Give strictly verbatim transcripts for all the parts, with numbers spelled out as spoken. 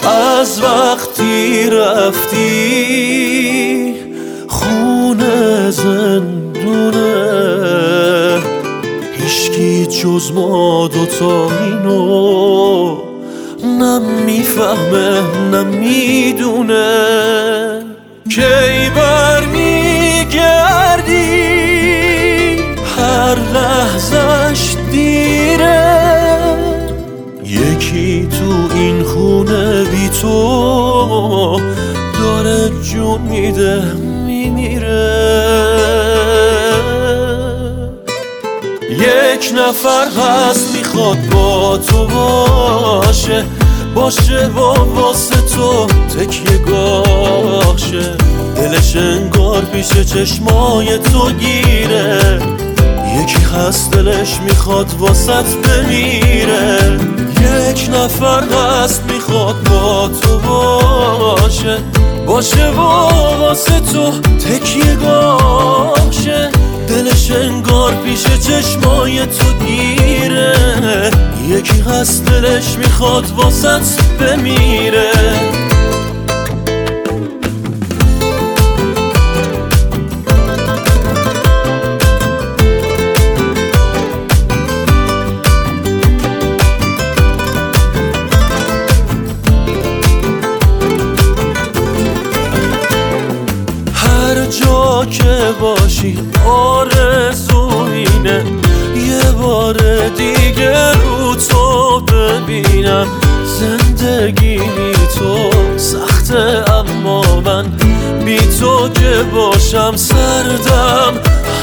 از وقتی رفتی خونه زندونه، هیچکی جز ما دوتا اینو نمیفهمه نمیدونه. کی برمیگردی هر لحظش دیره، یکی تو این خونه بی تو داره جون میده میمیره. یک نفر هست میخواد با تو باشه، باشه و واسه تو تکیه گاشه، دلش انگار پیش چشمای تو گیره. یکی هست دلش میخواد واسط بمیره. یک نفر هست میخواد با تو باشه، باشه و واسه تو تکیه گاشه، دلش انگار پیش چشمای تو گیره. یکی هست دلش میخواد واسط بمیره. هر جا که باشی آرزو اینه یه بار دیگه رو تو ببینم. زندگی بی تو سخته اما من بی تو که باشم سردم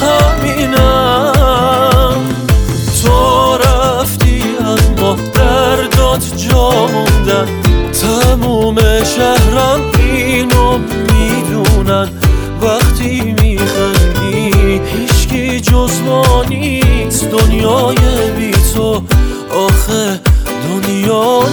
همینم. تو رفتی اما دردات جا موندن، تموم شهرم اینو میدونن. وقتی میخندی هیچکی جز ما نیست، دنیای بی تو آخه دنیا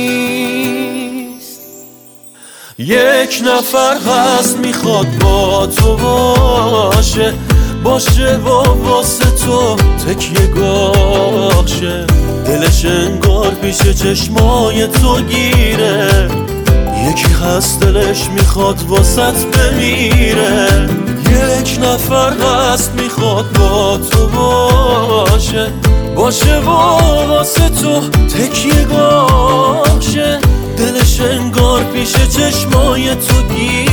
نیست. یک نفر هست میخواد با تو باشه، باشه و واسه تو تکیه گاشه، دلش انگار پیش چشمای تو گیره. یکی هست دلش میخواد واسط بمیره. یک نفر هست میخواد با تو باشه، باشه و واسه تو تکیه گاشه، دلش انگار پیش چشمای تو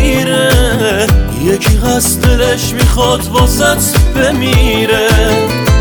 گیره. یکی هست دلش میخواد واسط بمیره.